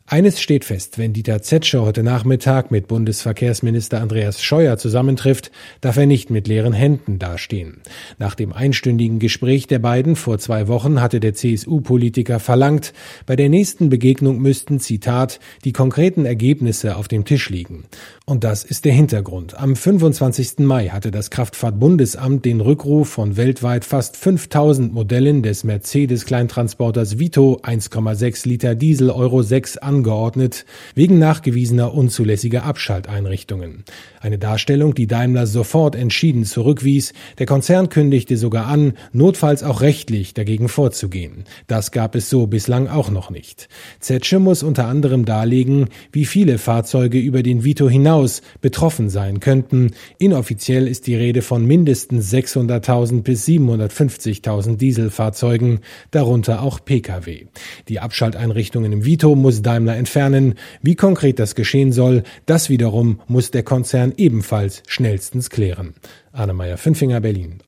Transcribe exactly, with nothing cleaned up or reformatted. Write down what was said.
Eines steht fest: Wenn Dieter Zetsche heute Nachmittag mit Bundesverkehrsminister Andreas Scheuer zusammentrifft, darf er nicht mit leeren Händen dastehen. Nach dem einstündigen Gespräch der beiden vor zwei Wochen hatte der C S U-Politiker verlangt, bei der nächsten Begegnung müssten, Zitat, die konkreten Ergebnisse auf dem Tisch liegen. Und das ist der Hintergrund. Am fünfundzwanzigsten Mai hatte das Kraftfahrtbundesamt den Rückruf von weltweit fast fünftausend Modellen des Mercedes-Kleintransporters Vito eins Komma sechs Liter Diesel Euro sechs angeordnet, wegen nachgewiesener unzulässiger Abschalteinrichtungen. Eine Darstellung, die Daimler sofort entschieden zurückwies. Der Konzern kündigte sogar an, notfalls auch rechtlich dagegen vorzugehen. Das gab es so bislang auch noch nicht. Zetsche muss unter anderem darlegen, wie viele Fahrzeuge über den Vito hinaus betroffen sein könnten. Inoffiziell ist die Rede von mindestens sechshunderttausend bis siebenhundertfünfzigtausend Dieselfahrzeugen, darunter auch Pkw. Die Abschalteinrichtungen im Vito muss Daimler entfernen. Wie konkret das geschehen soll, das wiederum muss der Konzern ebenfalls schnellstens klären. Arne Meyer, Fünfinger, Berlin.